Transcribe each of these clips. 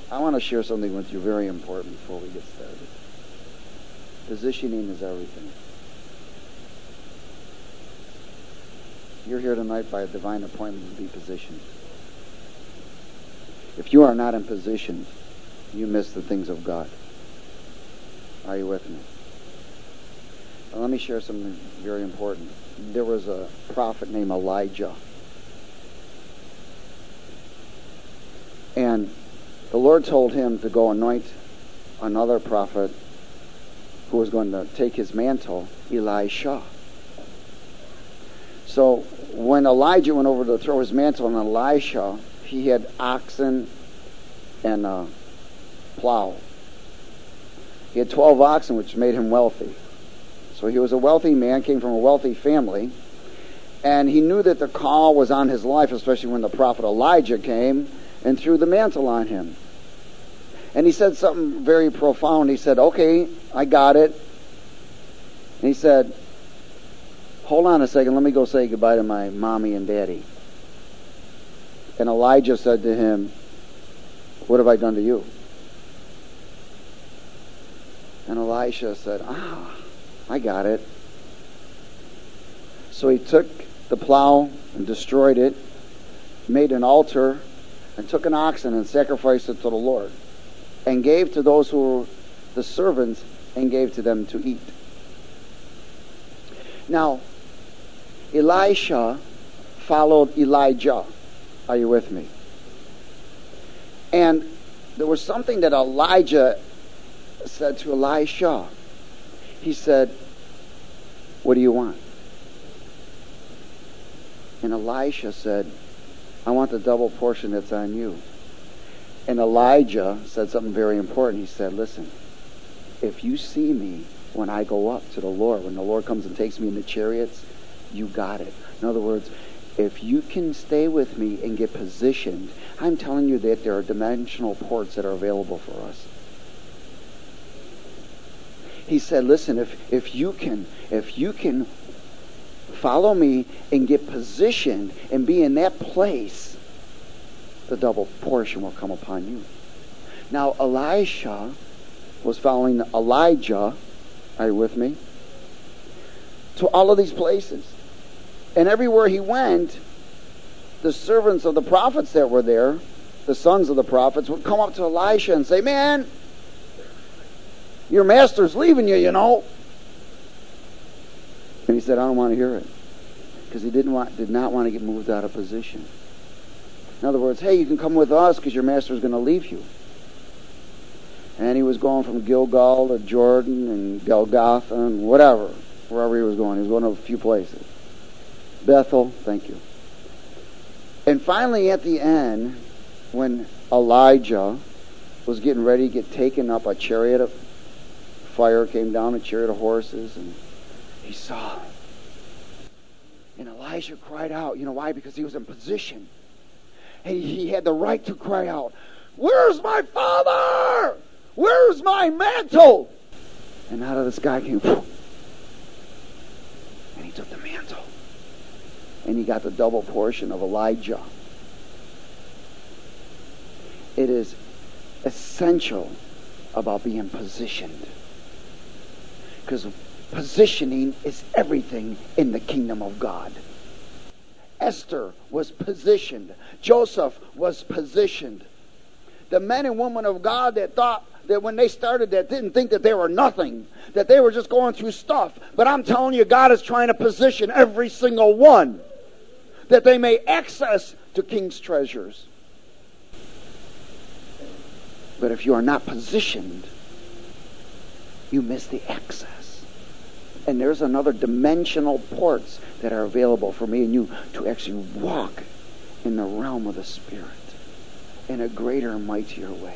I want to share something with you very important before we get started. Positioning is everything. You're here tonight by a divine appointment to be positioned. If you are not in position, you miss the things of God. Are you with me? Well, let me share something very important. There was a prophet named Elijah. And the Lord told him to go anoint another prophet who was going to take his mantle, Elisha. So when Elijah went over to throw his mantle on Elisha, he had oxen and a plow. He had 12 oxen, which made him wealthy. So he was a wealthy man, came from a wealthy family, and he knew that the call was on his life, especially when the prophet Elijah came and threw the mantle on him. And he said something very profound. He said, okay, I got it. And he said, hold on a second, let me go say goodbye to my mommy and daddy. And Elijah said to him, what have I done to you? And Elisha said, I got it. So he took the plow and destroyed it, made an altar, and took an oxen and sacrificed it to the Lord, and gave to those who were the servants, and gave to them to eat. Now, Elisha followed Elijah. Are you with me? And there was something that Elijah said to Elisha. He said, what do you want? And Elisha said, I want the double portion that's on you. And Elijah said something very important. He said, listen, if you see me when I go up to the Lord, when the Lord comes and takes me in the chariots, you got it. In other words, if you can stay with me and get positioned, I'm telling you that there are dimensional ports that are available for us. He said, listen, if you can follow me and get positioned and be in that place, the double portion will come upon you. Now, Elisha was following Elijah, are you with me? To all of these places. And everywhere he went, the servants of the prophets that were there, the sons of the prophets, would come up to Elisha and say, man, your master's leaving you, you know. And he said, I don't want to hear it. Because he did not want to get moved out of position. In other words, hey, you can come with us because your master's going to leave you. And he was going from Gilgal to Jordan and Golgotha and whatever, wherever he was going. He was going to a few places. Bethel, thank you. And finally at the end, when Elijah was getting ready to get taken up, a chariot of fire came down, a chariot of horses, and he saw. And Elijah cried out. You know why? Because he was in position. And he had the right to cry out, where's my father? Where's my mantle? And out of the sky came, and he took the mantle. And he got the double portion of Elijah. It is essential about being positioned. Because positioning is everything in the kingdom of God. Esther was positioned. Joseph was positioned. The men and women of God that thought that when they started that didn't think that they were nothing, that they were just going through stuff. But I'm telling you, God is trying to position every single one that they may access to king's treasures. But if you are not positioned, you miss the access. And there's another dimensional ports that are available for me and you to actually walk in the realm of the Spirit in a greater and mightier way.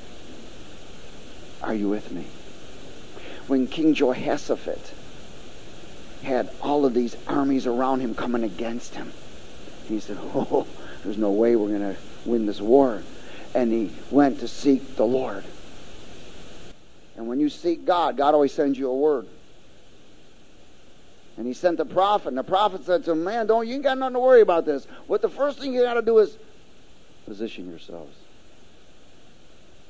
Are you with me? When King Jehoshaphat had all of these armies around him coming against him, he said, oh, there's no way we're going to win this war. And he went to seek the Lord. And when you seek God, God always sends you a word. And he sent the prophet, and the prophet said to him, man, you ain't got nothing to worry about this. What the first thing you got to do is position yourselves.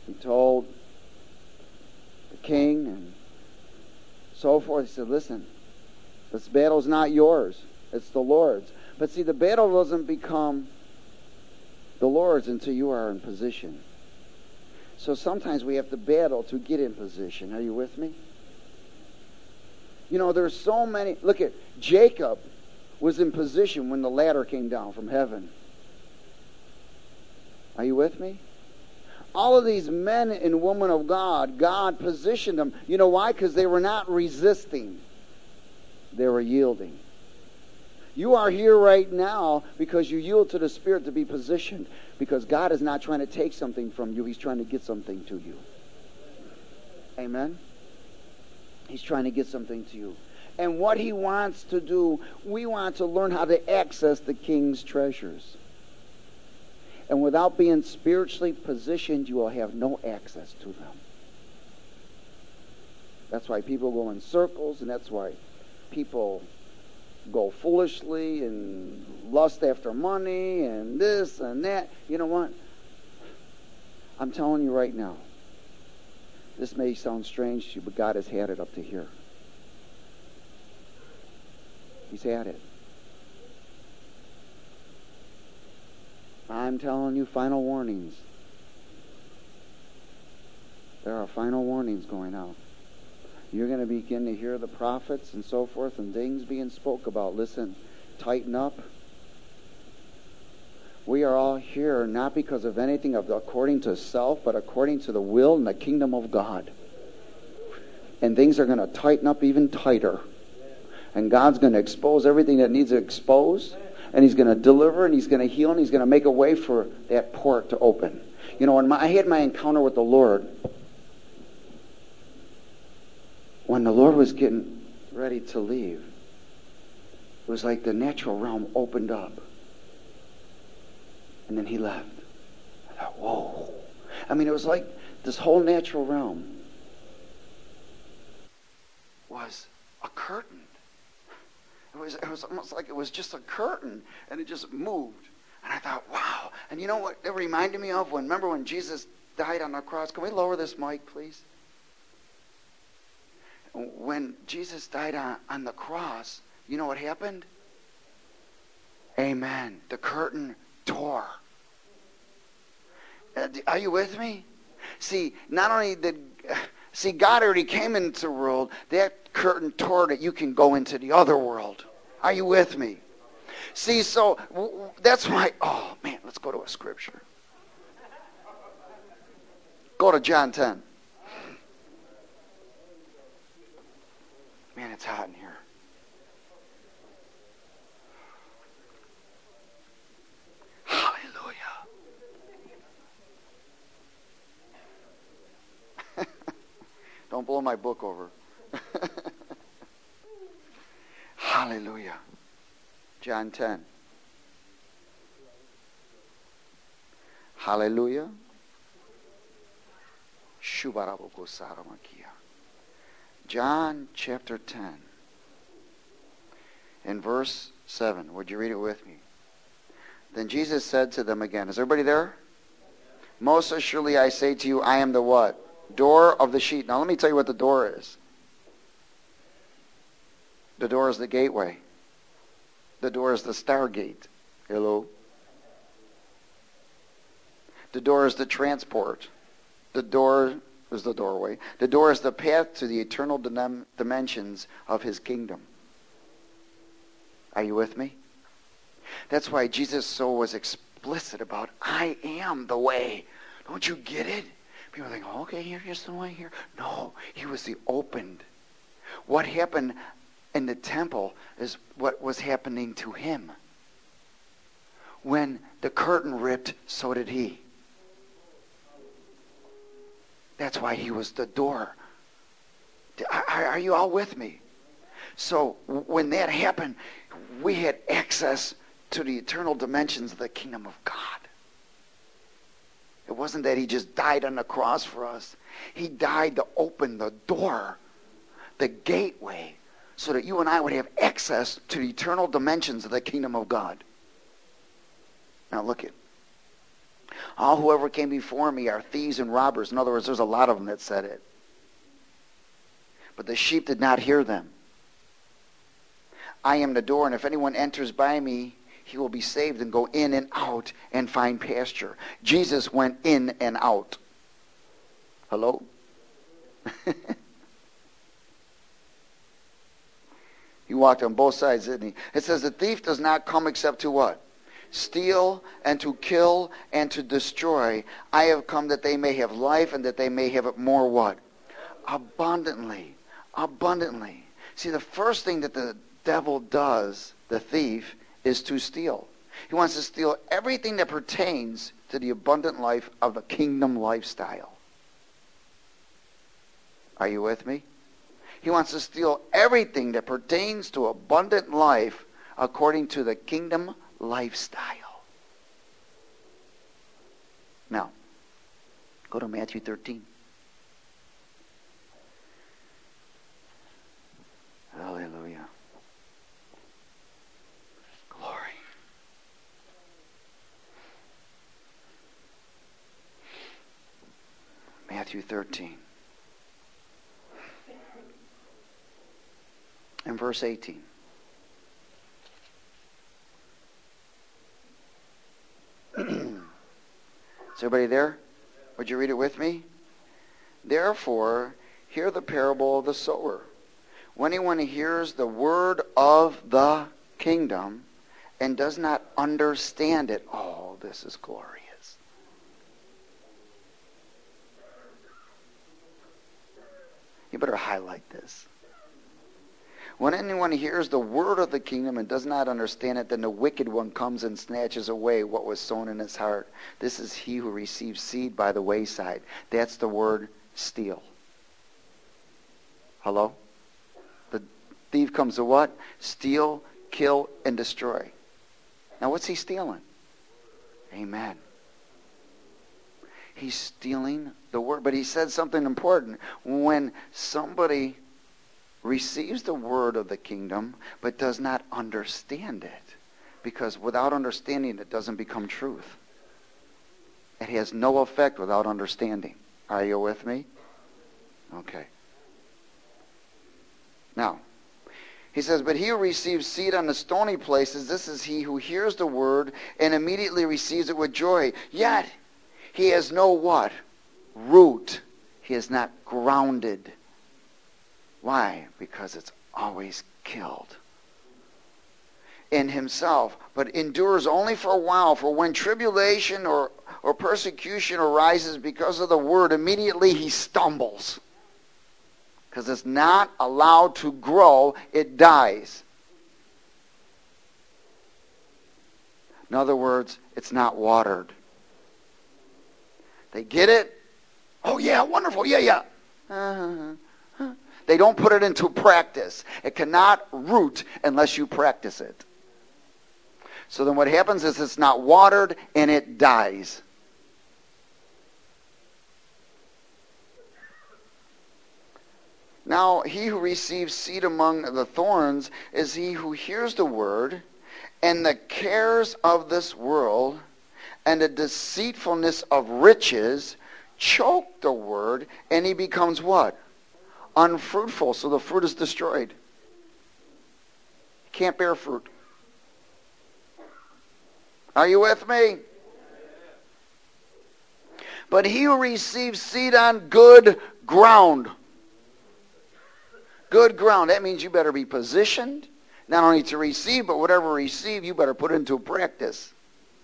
He told the king and so forth. He said, listen, this battle's not yours. It's the Lord's. But see, the battle doesn't become the Lord's until you are in position. So sometimes we have to battle to get in position. Are you with me? You know, there's so many. Look at Jacob was in position when the ladder came down from heaven. Are you with me? All of these men and women of God, God positioned them. You know why? Because they were not resisting. They were yielding. You are here right now because you yield to the Spirit to be positioned. Because God is not trying to take something from you. He's trying to get something to you. Amen? He's trying to get something to you. And what He wants to do, we want to learn how to access the King's treasures. And without being spiritually positioned, you will have no access to them. That's why people go in circles, and that's why people go foolishly and lust after money and this and that. You know what? I'm telling you right now, this may sound strange to you, but God has had it up to here. He's had it. I'm telling you, final warnings. There are final warnings going out. You're going to begin to hear the prophets and so forth and things being spoke about. Listen, tighten up. We are all here not because of anything according to self, but according to the will and the kingdom of God. And things are going to tighten up even tighter. And God's going to expose everything that needs to expose. And He's going to deliver and He's going to heal and He's going to make a way for that port to open. You know, when I had my encounter with the Lord, when the Lord was getting ready to leave, it was like the natural realm opened up. And then He left. I thought, whoa. I mean, it was like this whole natural realm was a curtain. It was almost like it was just a curtain, and it just moved. And I thought, wow. And you know what it reminded me of? Remember when Jesus died on the cross? Can we lower this mic, please? When Jesus died on the cross, you know what happened? Amen. The curtain tore. Are you with me? See, not only did... See, God already came into the world. That curtain tore that you can go into the other world. Are you with me? See, so that's why... Oh, man, let's go to a scripture. Go to John 10. Man, it's hot in here. Hallelujah. Don't blow my book over. Hallelujah. John 10. Hallelujah. John chapter 10. In verse 7. Would you read it with me? Then Jesus said to them again. Is everybody there? Most assuredly I say to you, I am the what? Door of the sheep. Now let me tell you what the door is. The door is the gateway. The door is the stargate. Hello? The door is the transport. The door is the doorway. The door is the path to the eternal dimensions of His kingdom. Are you with me? That's why Jesus so was explicit about, I am the way. Don't you get it? People think, oh, okay, here's the way here. No, He was the opened. What happened in the temple is what was happening to Him. When the curtain ripped, so did He. That's why He was the door. Are you all with me? So when that happened, we had access to the eternal dimensions of the kingdom of God. It wasn't that He just died on the cross for us. He died to open the door, the gateway, so that you and I would have access to the eternal dimensions of the kingdom of God. Now look at. All whoever came before me are thieves and robbers. In other words, there's a lot of them that said it. But the sheep did not hear them. I am the door, and if anyone enters by me, he will be saved and go in and out and find pasture. Jesus went in and out. Hello? He walked on both sides, didn't he? It says the thief does not come except to what? Steal and to kill and to destroy. I have come that they may have life and that they may have it more what? Abundantly. Abundantly. See, the first thing that the devil does, the thief, is to steal. He wants to steal everything that pertains to the abundant life of the kingdom lifestyle. Are you with me? He wants to steal everything that pertains to abundant life according to the kingdom lifestyle. Now, go to Matthew 13. Hallelujah. Glory. Matthew 13. And verse 18. Is everybody there? Would you read it with me? Therefore, hear the parable of the sower. When anyone hears the word of the kingdom and does not understand it, oh, this is glorious. You better highlight this. When anyone hears the word of the kingdom and does not understand it, then the wicked one comes and snatches away what was sown in his heart. This is he who receives seed by the wayside. That's the word steal. Hello? The thief comes to what? Steal, kill, and destroy. Now what's he stealing? Amen. He's stealing the word. But he said something important. When somebody receives the word of the kingdom but does not understand it, because without understanding it doesn't become truth. It has no effect without understanding. Are you with me? Okay. Now, he says, but he who receives seed on the stony places, this is he who hears the word and immediately receives it with joy. Yet, he has no what? Root. He is not grounded. Why? Because it's always killed in himself, but endures only for a while. For when tribulation or persecution arises because of the word, immediately he stumbles. Because it's not allowed to grow, it dies. In other words, it's not watered. They get it? Oh yeah, wonderful, yeah. They don't put it into practice. It cannot root unless you practice it. So then what happens is it's not watered and it dies. Now, he who receives seed among the thorns is he who hears the word, and the cares of this world and the deceitfulness of riches choke the word, and he becomes what? Unfruitful. So the fruit is destroyed. Can't bear fruit. Are you with me? But he who receives seed on good ground. Good ground. That means you better be positioned, not only to receive, but whatever you receive, you better put into practice.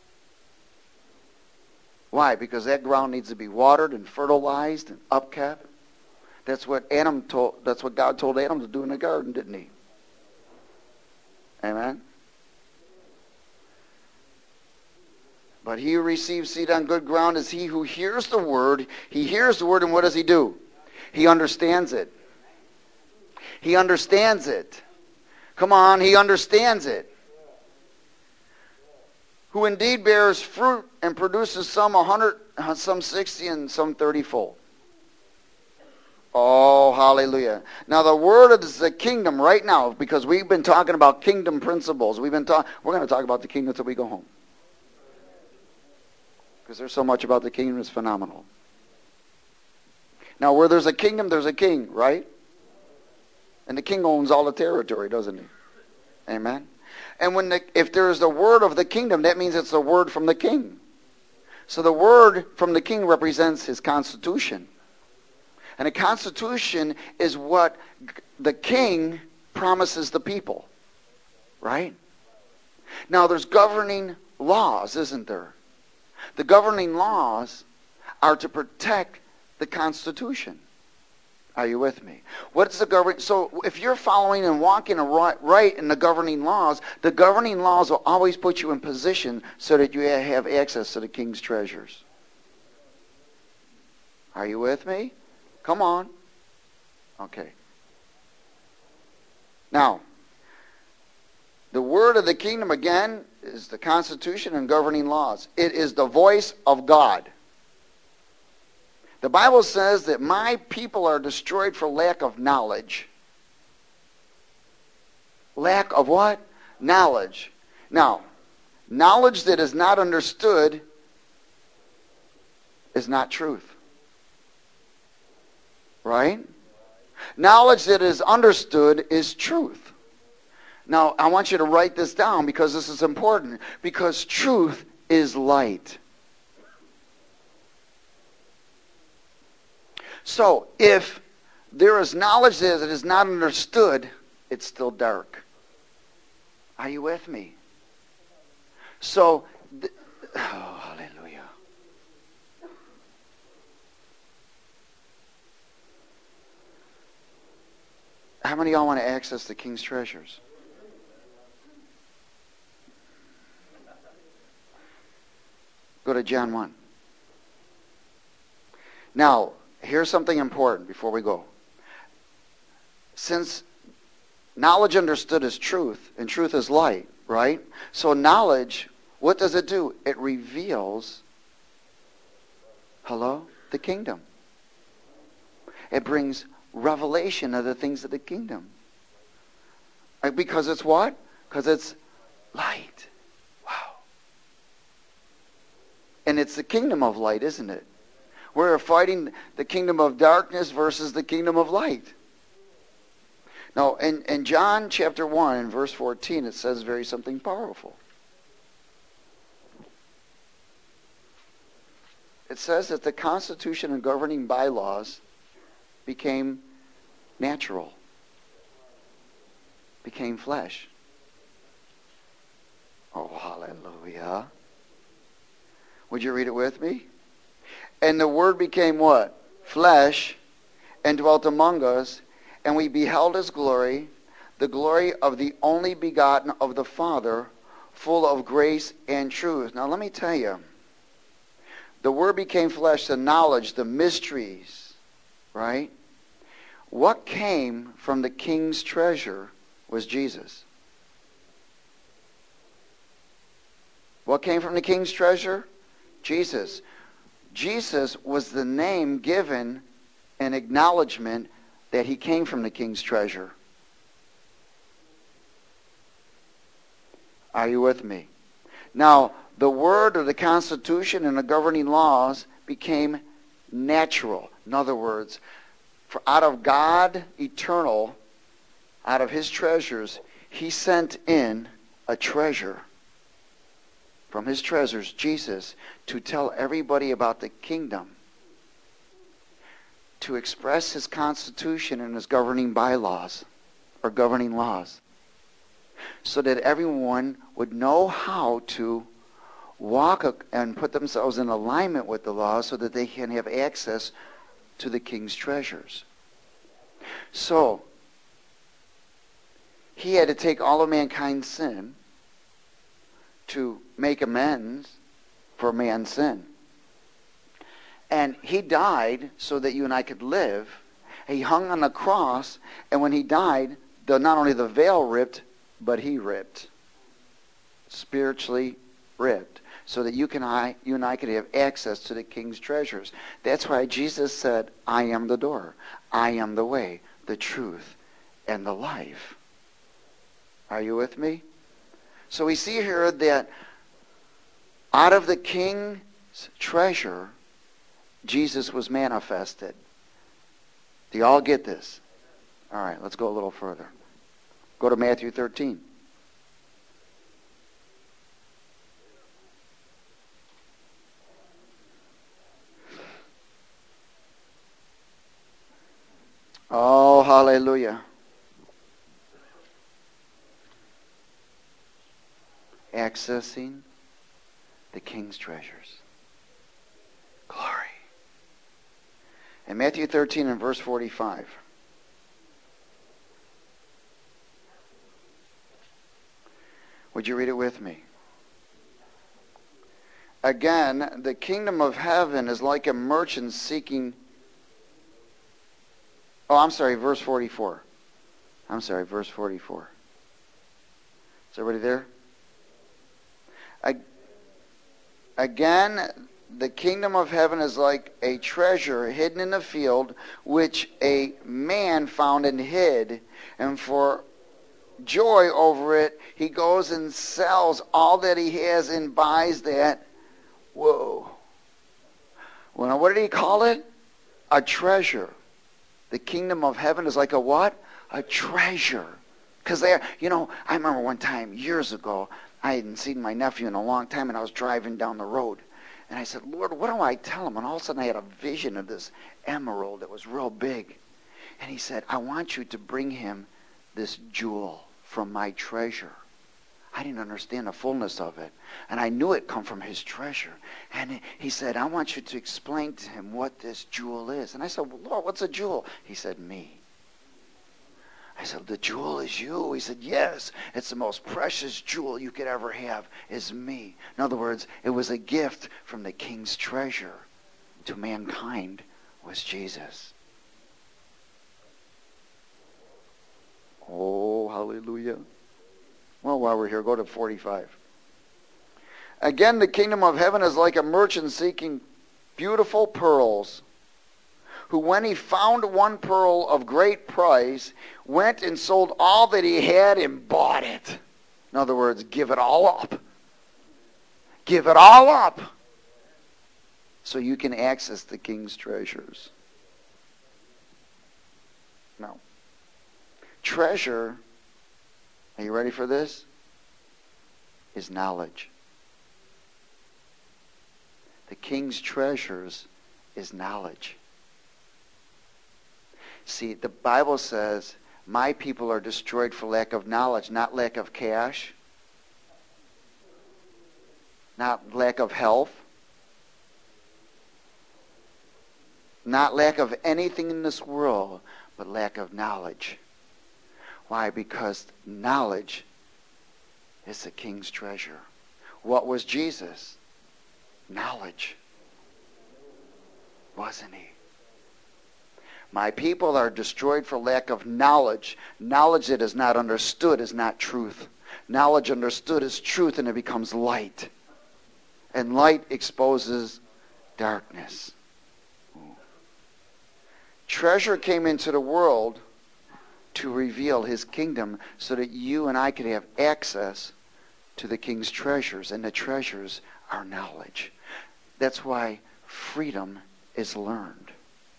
Why? Because that ground needs to be watered and fertilized and upkept. That's what God told Adam to do in the garden, didn't he? Amen. But he who receives seed on good ground is he who hears the word. He hears the word, and what does he do? He understands it. He understands it. Come on, he understands it. Who indeed bears fruit and produces some 100, some 60, and some 30-fold. Oh, hallelujah. Now the word of the kingdom right now, because we've been talking about kingdom principles. We're going to talk about the kingdom until we go home. Because there's so much about the kingdom that's phenomenal. Now, where there's a kingdom, there's a king, right? And the king owns all the territory, doesn't he? Amen? And if there's the word of the kingdom, that means it's the word from the king. So the word from the king represents his constitution. And a constitution is what the king promises the people. Right? Now there's governing laws, isn't there? The governing laws are to protect the Constitution. Are you with me? What's the governing? So if you're following and walking right in the governing laws will always put you in position so that you have access to the king's treasures. Are you with me? Come on. Okay. Now, the word of the kingdom, again, is the Constitution and governing laws. It is the voice of God. The Bible says that my people are destroyed for lack of knowledge. Lack of what? Knowledge. Now, knowledge that is not understood is not truth. Right? Knowledge that is understood is truth. Now, I want you to write this down because this is important. Because truth is light. So, if there is knowledge that is not understood, it's still dark. Are you with me? So, hallelujah. How many of y'all want to access the king's treasures? Go to John 1. Now, here's something important before we go. Since knowledge understood is truth, and truth is light, right? So knowledge, what does it do? It reveals, the kingdom. It brings revelation of the things of the kingdom. Because it's what? Because it's light. Wow. And it's the kingdom of light, isn't it? We're fighting the kingdom of darkness versus the kingdom of light. Now, in John chapter 1 and verse 14, it says something powerful. It says that the Constitution and governing bylaws became natural, became flesh. Oh, hallelujah. Would you read it with me? And the Word became what? Flesh, and dwelt among us, and we beheld His glory, the glory of the only begotten of the Father, full of grace and truth. Now let me tell you, the Word became flesh, the knowledge, the mysteries, right? What came from the king's treasure was Jesus. What came from the king's treasure? Jesus. Jesus was the name given an acknowledgement that he came from the king's treasure. Are you with me? Now, the word of the Constitution and the governing laws became natural. In other words, for out of God eternal, out of his treasures, he sent in a treasure. From his treasures, Jesus, to tell everybody about the kingdom, to express his constitution and his governing bylaws, or governing laws, so that everyone would know how to walk and put themselves in alignment with the law so that they can have access to the king's treasures. So, he had to take all of mankind's sin to make amends for man's sin. And he died so that you and I could live. He hung on the cross, and when he died, not only the veil ripped, but he ripped. Spiritually ripped. So that you and I could have access to the king's treasures. That's why Jesus said, I am the door. I am the way, the truth, and the life. Are you with me? So we see here that out of the king's treasure, Jesus was manifested. Do you all get this? All right, let's go a little further. Go to Matthew 13. Oh, hallelujah. Accessing the king's treasures. Glory. In Matthew 13 and verse 45. Would you read it with me? Again, the kingdom of heaven is like a merchant seeking... verse 44. Verse 44. Is everybody there? Again, the kingdom of heaven is like a treasure hidden in a field, which a man found and hid, and for joy over it, he goes and sells all that he has and buys that. Whoa. Well, what did he call it? A treasure. The kingdom of heaven is like a what? A treasure. Because I remember one time years ago, I hadn't seen my nephew in a long time, and I was driving down the road. And I said, Lord, what do I tell him? And all of a sudden I had a vision of this emerald that was real big. And he said, I want you to bring him this jewel from my treasure. I didn't understand the fullness of it. And I knew it come from his treasure. And he said, I want you to explain to him what this jewel is. And I said, well, Lord, what's a jewel? He said, me. I said, the jewel is you. He said, yes, it's the most precious jewel you could ever have is me. In other words, it was a gift from the king's treasure to mankind was Jesus. Oh, hallelujah. Well, while we're here, go to 45. Again, the kingdom of heaven is like a merchant seeking beautiful pearls, who when he found one pearl of great price, went and sold all that he had and bought it. In other words, give it all up. Give it all up so you can access the king's treasures. Now, treasure, are you ready for this? Is knowledge. The king's treasures is knowledge. See, the Bible says, my people are destroyed for lack of knowledge, not lack of cash, not lack of health, not lack of anything in this world, but lack of knowledge. Why? Because knowledge is the king's treasure. What was Jesus? Knowledge. Wasn't he? My people are destroyed for lack of knowledge. Knowledge that is not understood is not truth. Knowledge understood is truth, and it becomes light. And light exposes darkness. Treasure came into the world to reveal his kingdom so that you and I could have access to the king's treasures, and the treasures are knowledge. That's why freedom is learned.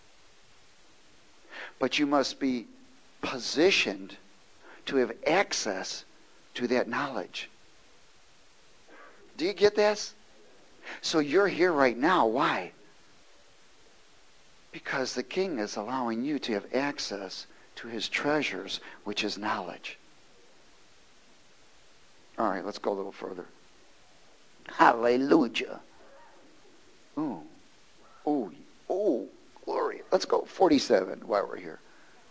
But you must be positioned to have access to that knowledge. Do you get this? So you're here right now. Why? Because the king is allowing you to have access to his treasures, which is knowledge. All right, let's go a little further. Hallelujah. Ooh. Ooh. Ooh. Glory. Let's go 47 while we're here.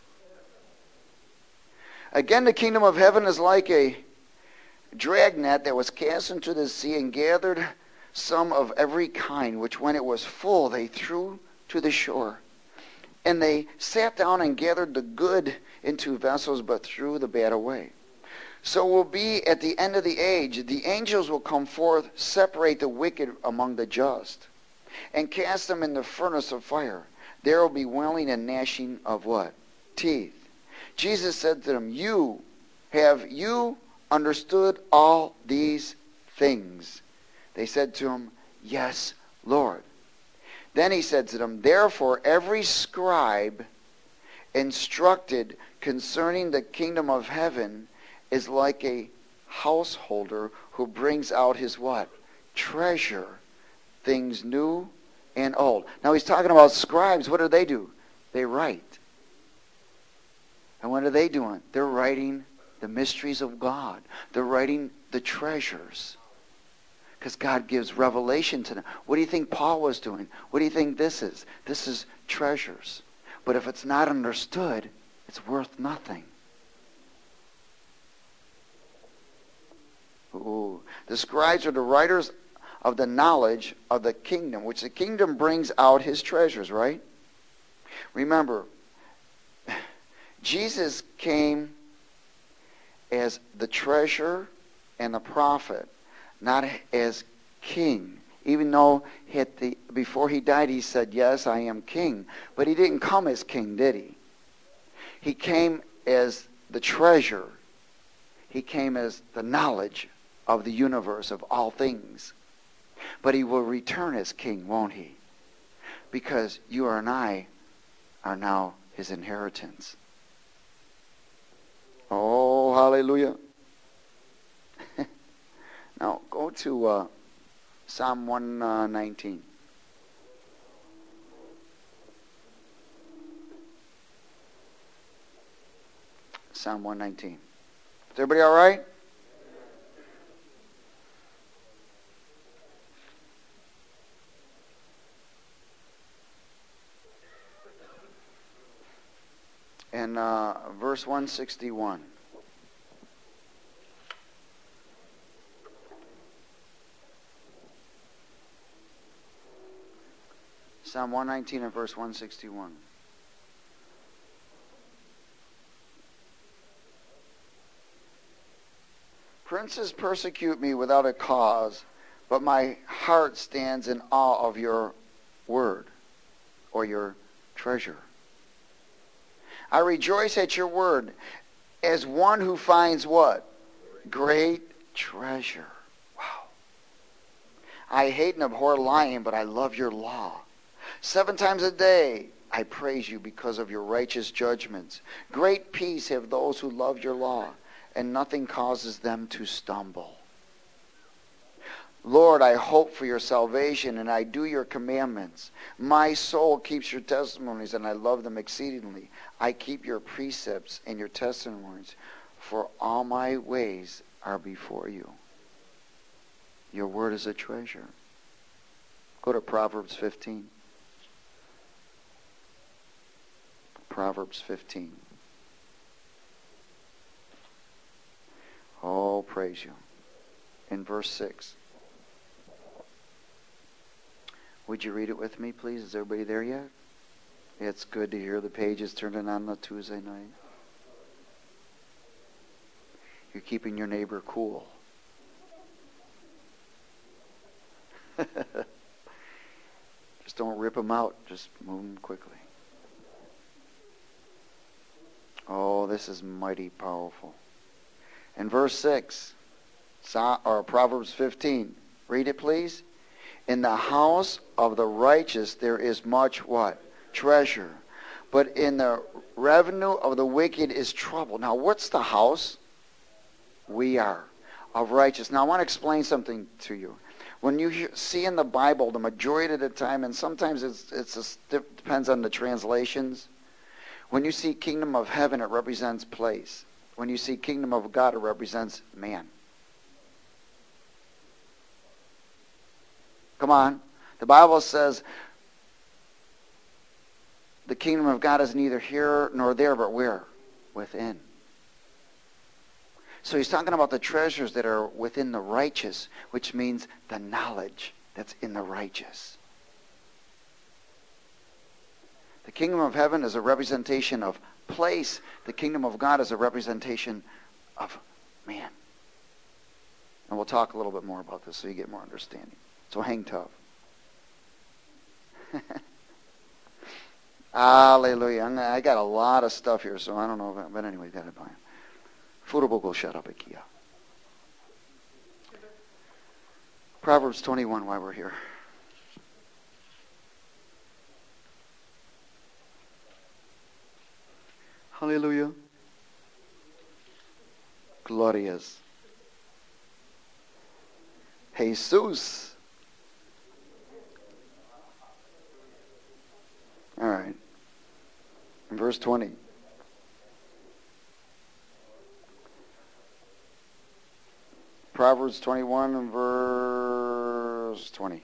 Again, the kingdom of heaven is like a dragnet that was cast into the sea and gathered some of every kind, which when it was full they threw to the shore. And they sat down and gathered the good into vessels, but threw the bad away. So will be at the end of the age. The angels will come forth, separate the wicked among the just, and cast them in the furnace of fire. There will be wailing and gnashing of what? Teeth. Jesus said to them, have you understood all these things? They said to him, yes, Lord. Then he said to them, therefore every scribe instructed concerning the kingdom of heaven is like a householder who brings out his what? Treasure, things new and old. Now he's talking about scribes. What do? They write. And what are they doing? They're writing the mysteries of God. They're writing the treasures. Because God gives revelation to them. What do you think Paul was doing? What do you think this is? This is treasures. But if it's not understood, it's worth nothing. Ooh. The scribes are the writers of the knowledge of the kingdom, which the kingdom brings out his treasures, right? Remember, Jesus came as the treasure and the prophet, not as king. Even though before he died he said, yes, I am king. But he didn't come as king, did he? He came as the treasure. He came as the knowledge of the universe, of all things. But he will return as king, won't he? Because you and I are now his inheritance. Oh, hallelujah. Now, go to Psalm 119. Psalm 119. Is everybody all right? And verse 161. Psalm 119 and verse 161. Princes persecute me without a cause, but my heart stands in awe of your word, or your treasure. I rejoice at your word as one who finds what? Great treasure. Wow. I hate and abhor lying, but I love your law. 7 times a day I praise you because of your righteous judgments. Great peace have those who love your law, and nothing causes them to stumble. Lord, I hope for your salvation, and I do your commandments. My soul keeps your testimonies, and I love them exceedingly. I keep your precepts and your testimonies, for all my ways are before you. Your word is a treasure. Go to Proverbs 15. Proverbs 15. Oh, praise you. In verse 6. Would you read it with me, please? Is everybody there yet? It's good to hear the pages turning on the Tuesday night. You're keeping your neighbor cool. Just don't rip them out. Just move them quickly. Oh, this is mighty powerful. In verse 6, or Proverbs 15, read it, please. In the house of the righteous there is much what? Treasure. But in the revenue of the wicked is trouble. Now, what's the house? We are of righteous. Now, I want to explain something to you. When you see in the Bible, the majority of the time, and sometimes it depends on the translations, when you see kingdom of heaven, it represents place. When you see kingdom of God, it represents man. Come on. The Bible says the kingdom of God is neither here nor there, but where? Within. So he's talking about the treasures that are within the righteous, which means the knowledge that's in the righteous. The kingdom of heaven is a representation of place. The kingdom of God is a representation of man. And we'll talk a little bit more about this so you get more understanding. So hang tough. Hallelujah. I got a lot of stuff here, so I don't know. But anyway, got it by. Furubogo shut up, Ikea. Proverbs 21, while we're here. Hallelujah. Glorious. Jesus. All right. In verse 20. Proverbs 21 and verse 20.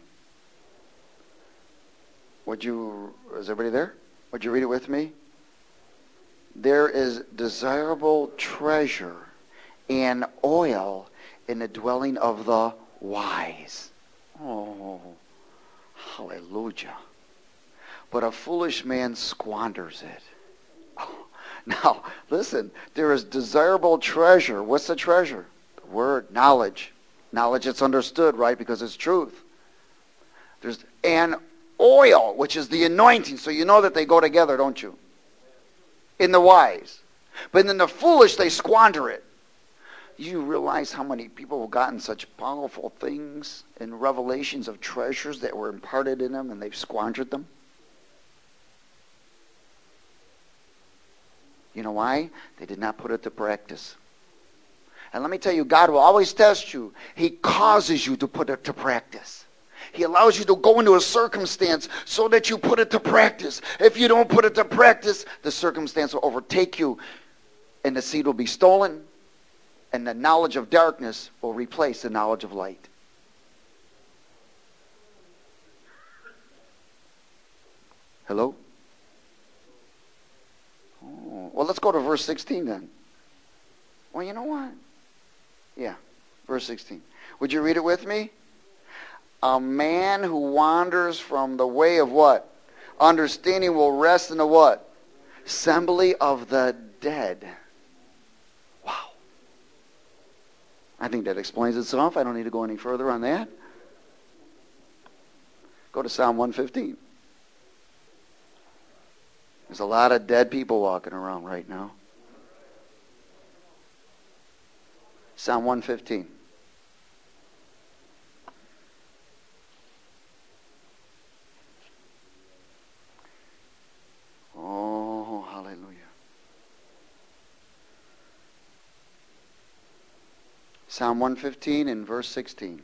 Is everybody there? Would you read it with me? There is desirable treasure and oil in the dwelling of the wise. Oh, hallelujah. But a foolish man squanders it. Oh, now, listen, there is desirable treasure. What's the treasure? The word, knowledge. Knowledge that's understood, right? Because it's truth. And oil, which is the anointing. So you know that they go together, don't you? In the wise. But in the foolish, they squander it. You realize how many people have gotten such powerful things and revelations of treasures that were imparted in them and they've squandered them? You know why? They did not put it to practice. And let me tell you, God will always test you. He causes you to put it to practice. He allows you to go into a circumstance so that you put it to practice. If you don't put it to practice, the circumstance will overtake you and the seed will be stolen and the knowledge of darkness will replace the knowledge of light. Hello? Oh, well, let's go to verse 16 then. Well, you know what? Yeah, verse 16. Would you read it with me? A man who wanders from the way of what? Understanding will rest in the what? Assembly of the dead. Wow. I think that explains itself. I don't need to go any further on that. Go to Psalm 115. There's a lot of dead people walking around right now. Psalm 115. Oh, hallelujah. Psalm 115 and verse 16.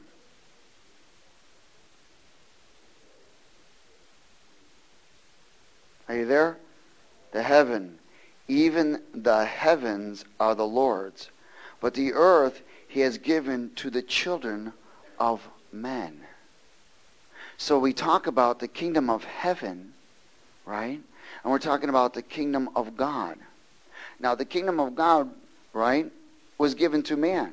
Are you there? Even the heavens are the Lord's, but the earth he has given to the children of men. So we talk about the kingdom of heaven, right? And we're talking about the kingdom of God. Now the kingdom of God, right, was given to man.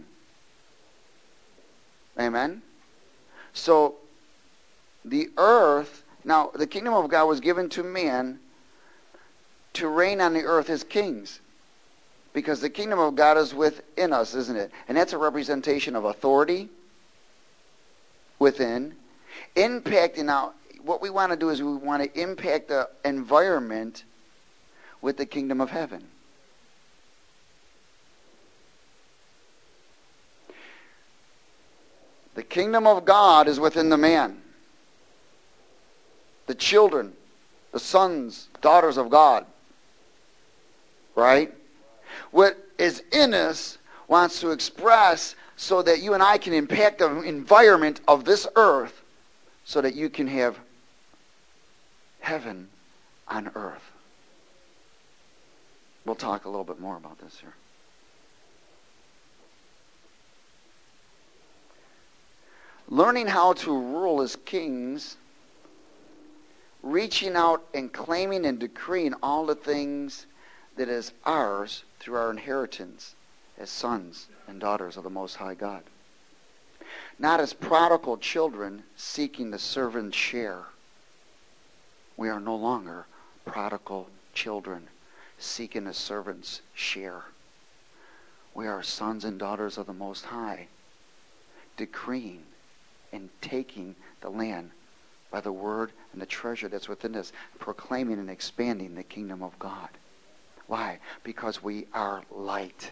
Amen? So the earth, now the kingdom of God was given to man to reign on the earth as kings. Because the kingdom of God is within us, isn't it? And that's a representation of authority within. Impacting. Now, what we want to do is we want to impact the environment with the kingdom of heaven. The kingdom of God is within the man. The children, the sons, daughters of God. Right? What is in us wants to express so that you and I can impact the environment of this earth so that you can have heaven on earth. We'll talk a little bit more about this here. Learning how to rule as kings, reaching out and claiming and decreeing all the things that is ours through our inheritance as sons and daughters of the Most High God. Not as prodigal children seeking the servant's share. We are no longer prodigal children seeking the servant's share. We are sons and daughters of the Most High, decreeing and taking the land by the word and the treasure that's within us, proclaiming and expanding the kingdom of God. Why? Because we are light.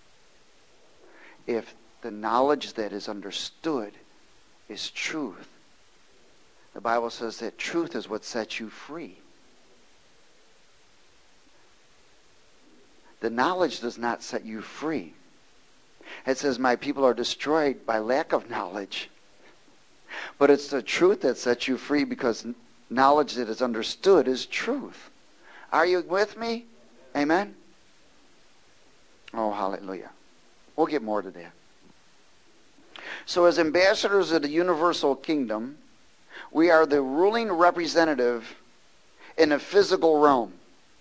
If the knowledge that is understood is truth, the Bible says that truth is what sets you free. The knowledge does not set you free. It says, my people are destroyed by lack of knowledge. But it's the truth that sets you free, because knowledge that is understood is truth. Are you with me? Amen? Oh, hallelujah. We'll get more to that. So as ambassadors of the universal kingdom, we are the ruling representative in a physical realm.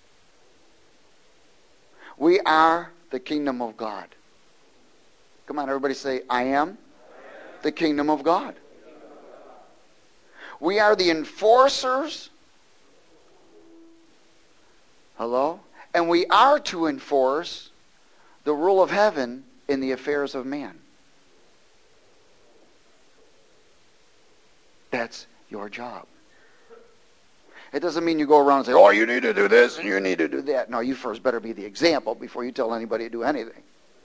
We are the kingdom of God. Come on, everybody say, I am the kingdom of God. We are the enforcers. Hello? And we are to enforce the rule of heaven in the affairs of man. That's your job. It doesn't mean you go around and say, oh, you need to do this and you need to do that. No, you first better be the example before you tell anybody to do anything.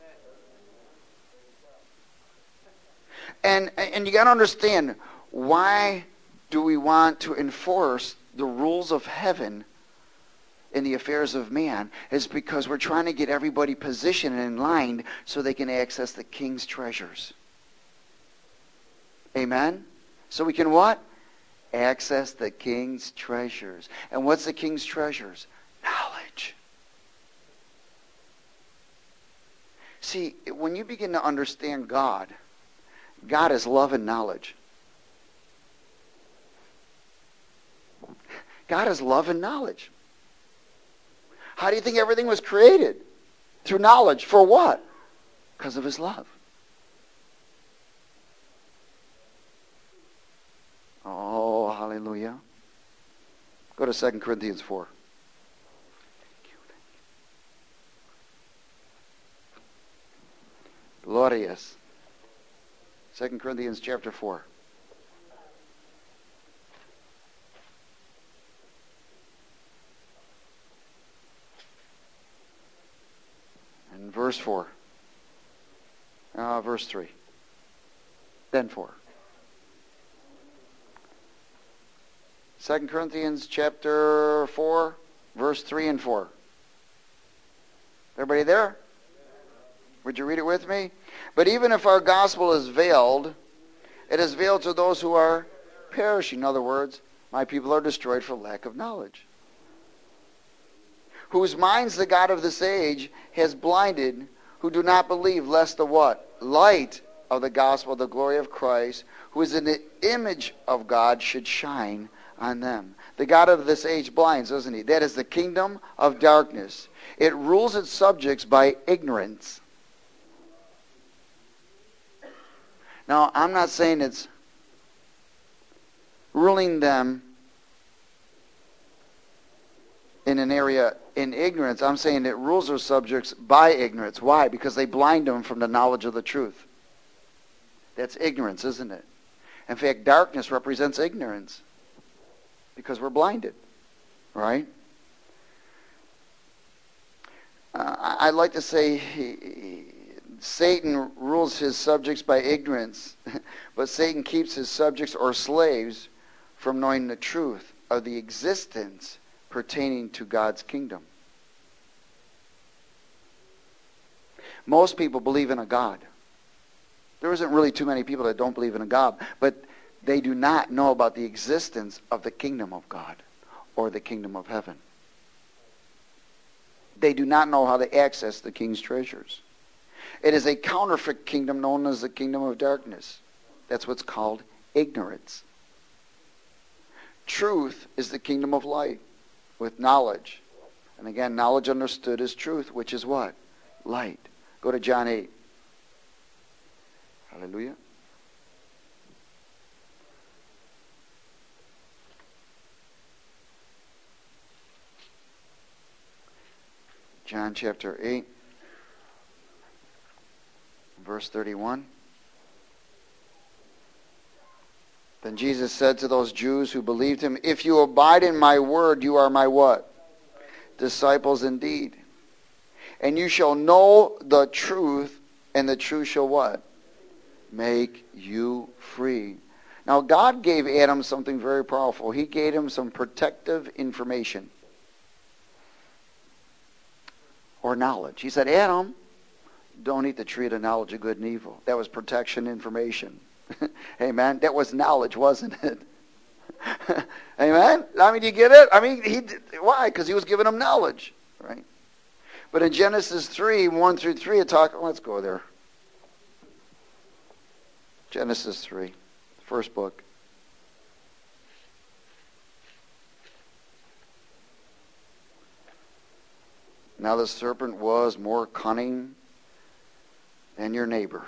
And you got to understand, why do we want to enforce the rules of heaven in the affairs of man? Is because we're trying to get everybody positioned and in line so they can access the king's treasures. Amen? So we can what? Access the king's treasures. And what's the king's treasures? Knowledge. See, when you begin to understand God, God is love and knowledge. God is love and knowledge. How do you think everything was created? Through knowledge. For what? Because of his love. Oh, hallelujah. Go to 2 Corinthians 4. Glorious. 2 Corinthians chapter 4. And verse 4. Verse 3. Then 4. 2 Corinthians chapter 4, verse 3 and 4. Everybody there? Would you read it with me? But even if our gospel is veiled, it is veiled to those who are perishing. In other words, my people are destroyed for lack of knowledge. Whose minds the God of this age has blinded, who do not believe, lest the what? Light of the gospel, the glory of Christ, who is in the image of God, should shine on them. The God of this age blinds, doesn't he? That is the kingdom of darkness. It rules its subjects by ignorance. Now, I'm not saying it's ruling them in an area in ignorance. I'm saying it rules their subjects by ignorance. Why? Because they blind them from the knowledge of the truth. That's ignorance, isn't it? In fact, darkness represents ignorance. Because we're blinded. Right? I'd like to say Satan rules his subjects by ignorance, but Satan keeps his subjects or slaves from knowing the truth of the existence pertaining to God's kingdom. Most people believe in a God. There isn't really too many people that don't believe in a God, but they do not know about the existence of the kingdom of God or the kingdom of heaven. They do not know how to access the king's treasures. It is a counterfeit kingdom known as the kingdom of darkness. That's what's called ignorance. Truth is the kingdom of light with knowledge. And again, knowledge understood is truth, which is what? Light. Go to John 8. Hallelujah. John chapter 8, verse 31. Then Jesus said to those Jews who believed him, if you abide in my word, you are my what? Disciples indeed. And you shall know the truth, and the truth shall what? Make you free. Now God gave Adam something very powerful. He gave him some protective information. or knowledge. He said, Adam, don't eat the tree of the knowledge of good and evil. That was protection information. Amen. That was knowledge, wasn't it? Amen. I mean, you get it? I mean, why? Because he was giving them knowledge, right? But in Genesis 3, 1 through 3, let's go there. Genesis 3, first book. Now the serpent was more cunning than your neighbor.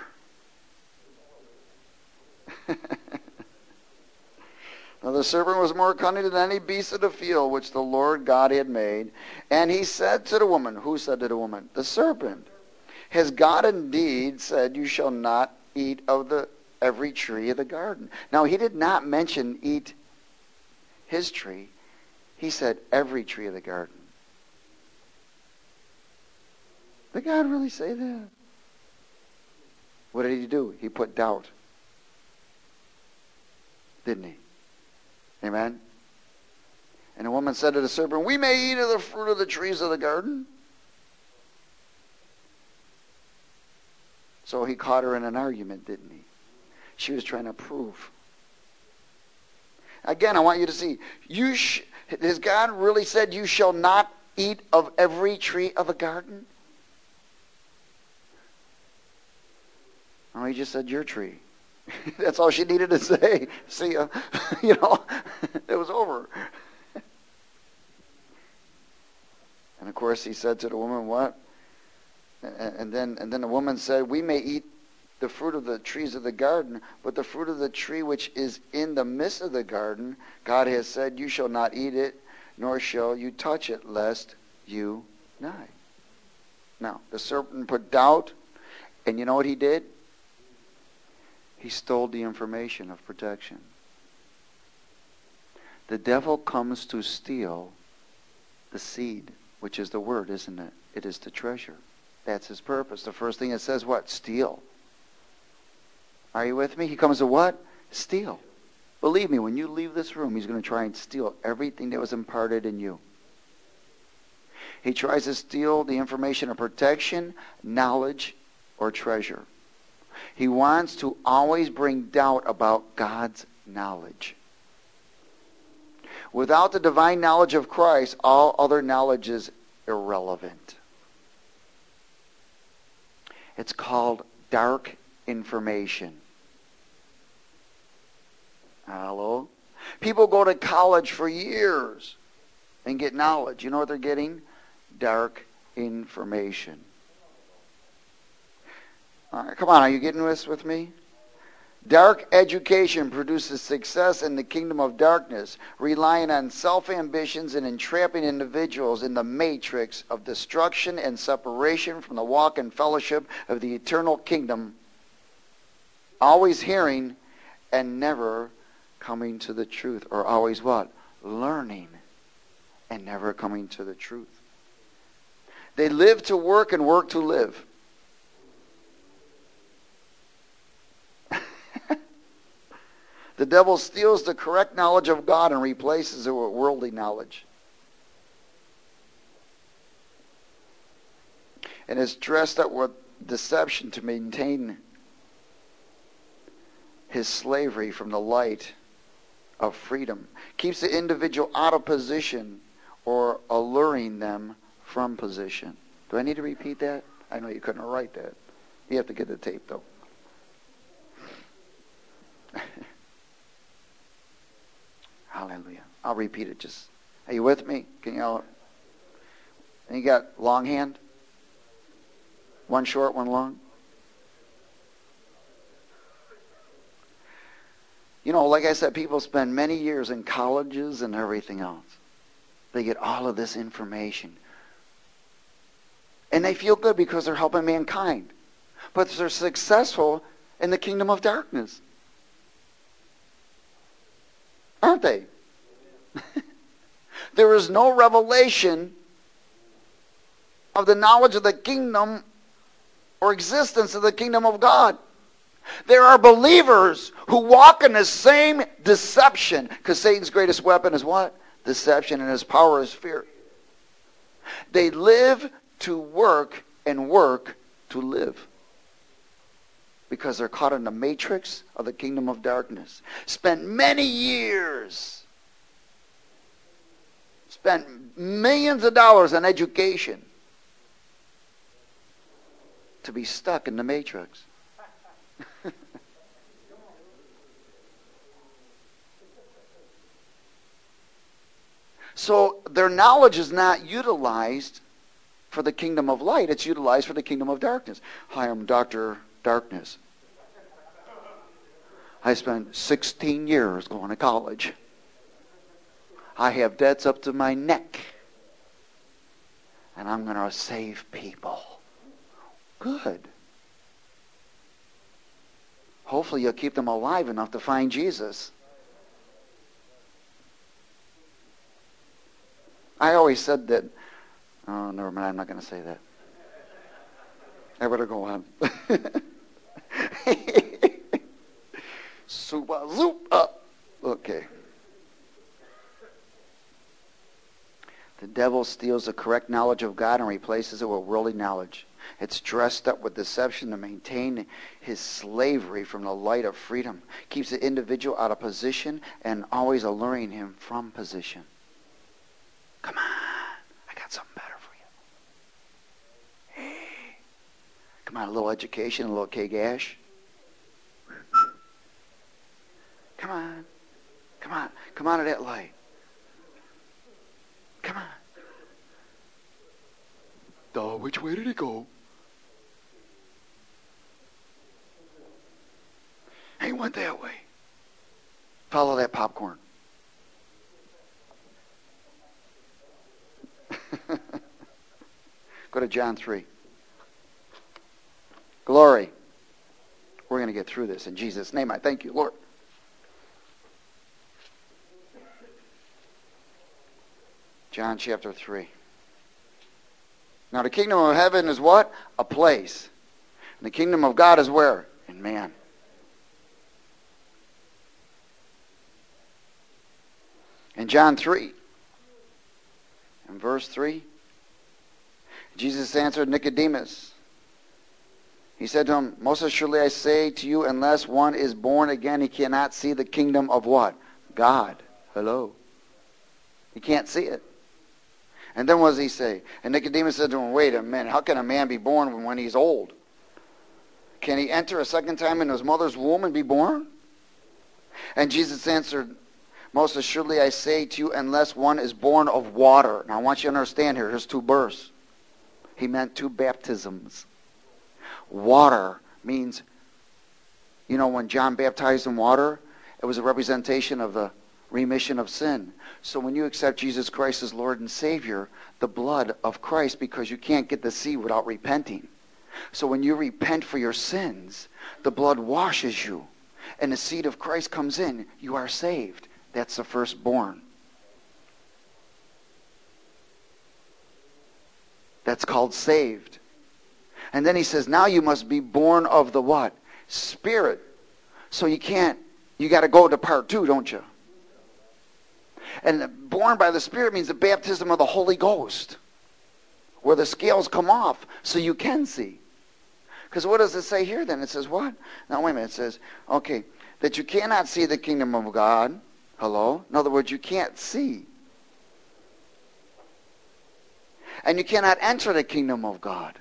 Now the serpent was more cunning than any beast of the field which the Lord God had made. And he said to the woman, who said to the woman? The serpent. Has God indeed said, you shall not eat of every tree of the garden? Now he did not mention eat his tree. He said every tree of the garden. Did God really say that? What did he do? He put doubt. Didn't he? Amen? And the woman said to the serpent, we may eat of the fruit of the trees of the garden. So he caught her in an argument, didn't he? She was trying to prove. Again, I want you to see, has God really said you shall not eat of every tree of the garden? Oh, he just said your tree. That's all she needed to say. See ya. It was over. And of course he said to the woman, what? And then the woman said, we may eat the fruit of the trees of the garden, but the fruit of the tree which is in the midst of the garden, God has said, you shall not eat it, nor shall you touch it, lest you die. Now, the serpent put doubt, and you know what he did? He stole the information of protection. The devil comes to steal the seed, which is the word, isn't it? It is the treasure. That's his purpose. The first thing it says, what? Steal. Are you with me? He comes to what? Steal. Believe me, when you leave this room, he's going to try and steal everything that was imparted in you. He tries to steal the information of protection, knowledge, or treasure. He wants to always bring doubt about God's knowledge. Without the divine knowledge of Christ, all other knowledge is irrelevant. It's called dark information. Hello? People go to college for years and get knowledge. You know what they're getting? Dark information. All right, come on, are you getting this with me? Dark education produces success in the kingdom of darkness, relying on self-ambitions and entrapping individuals in the matrix of destruction and separation from the walk and fellowship of the eternal kingdom, always hearing and never coming to the truth. Or always what? Learning and never coming to the truth. They live to work and work to live. The devil steals the correct knowledge of God and replaces it with worldly knowledge. And is dressed up with deception to maintain his slavery from the light of freedom. Keeps the individual out of position or alluring them from position. Do I need to repeat that? I know you couldn't write that. You have to get the tape though. Hallelujah. I'll repeat it. Are you with me? Can you all? And you got long hand? One short, one long? You know, like I said, people spend many years in colleges and everything else. They get all of this information. And they feel good because they're helping mankind. But they're successful in the kingdom of darkness. Aren't they? There is no revelation of the knowledge of the kingdom or existence of the kingdom of God. There are believers who walk in the same deception, because Satan's greatest weapon is what? Deception, and his power is fear. They live to work and work to live. Because they're caught in the matrix of the kingdom of darkness. Spent many years, spent millions of dollars on education to be stuck in the matrix. So their knowledge is not utilized for the kingdom of light. It's utilized for the kingdom of darkness. Hi, I'm Dr. Darkness. I spent 16 years going to college. I have debts up to my neck. And I'm going to save people. Good. Hopefully you'll keep them alive enough to find Jesus. I always said that. Oh, never mind. I'm not going to say that. I better go on. Super zoop up. Okay. The devil steals the correct knowledge of God and replaces it with worldly knowledge. It's dressed up with deception to maintain his slavery from the light of freedom. Keeps the individual out of position and always alluring him from position. Come on, I got something better for you. Hey, come on, a little education, a little K-gash. Come on, come on, come on to that light. Come on. Duh, which way did it go? He went that way. Follow that popcorn. Go to John 3. Glory. We're going to get through this in Jesus' name. I thank you, Lord. John chapter 3. Now the kingdom of heaven is what? A place. And the kingdom of God is where? In man. In John 3, in verse 3, Jesus answered Nicodemus. He said to him, most assuredly I say to you, unless one is born again, he cannot see the kingdom of what? God. Hello. He can't see it. And then what does he say? And Nicodemus said to him, wait a minute, how can a man be born when he's old? Can he enter a second time in his mother's womb and be born? And Jesus answered, most assuredly I say to you, unless one is born of water. Now I want you to understand here, here's two births. He meant two baptisms. Water means, you know, when John baptized in water, it was a representation of the remission of sin. So when you accept Jesus Christ as Lord and Savior, the blood of Christ, because you can't get the seed without repenting. So when you repent for your sins, the blood washes you. And the seed of Christ comes in. You are saved. That's the firstborn. That's called saved. And then he says, now you must be born of the what? Spirit. So you got to go to part 2, don't you? And born by the Spirit means the baptism of the Holy Ghost, where the scales come off so you can see. Because what does it say here then? It says what? Now wait a minute. It says, okay, that you cannot see the kingdom of God. Hello? In other words, you can't see. And you cannot enter the kingdom of God.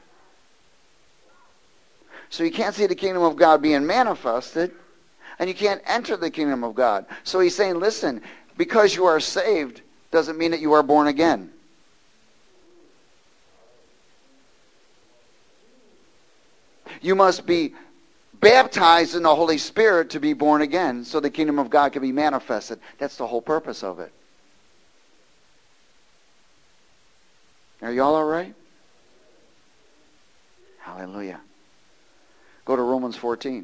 So you can't see the kingdom of God being manifested, and you can't enter the kingdom of God. So he's saying, listen, because you are saved doesn't mean that you are born again. You must be baptized in the Holy Spirit to be born again, so the kingdom of God can be manifested. That's the whole purpose of it. Are y'all all right? Hallelujah. Go to Romans 14.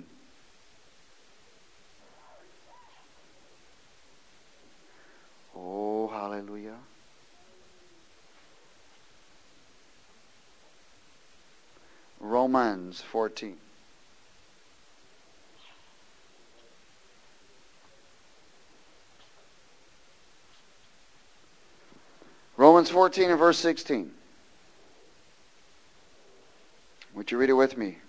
Oh, hallelujah. Romans 14. Romans 14 and verse 16. Would you read it with me?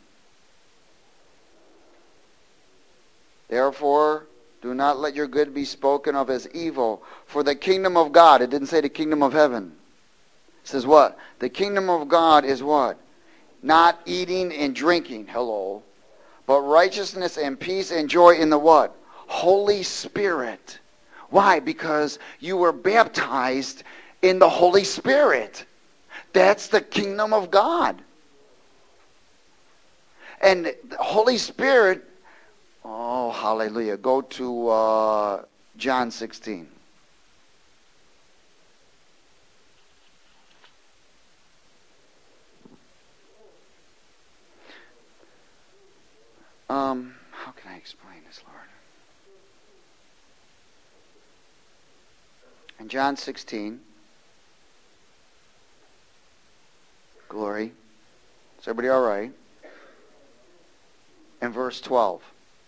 Therefore, do not let your good be spoken of as evil, for the kingdom of God, it didn't say the kingdom of heaven. It says what? The kingdom of God is what? Not eating and drinking, hello, but righteousness and peace and joy in the what? Holy Spirit. Why? Because you were baptized in the Holy Spirit. That's the kingdom of God. And the Holy Spirit, oh, hallelujah. Go to John 16. How can I explain this, Lord? In John 16, glory. Is everybody all right? In verse 12.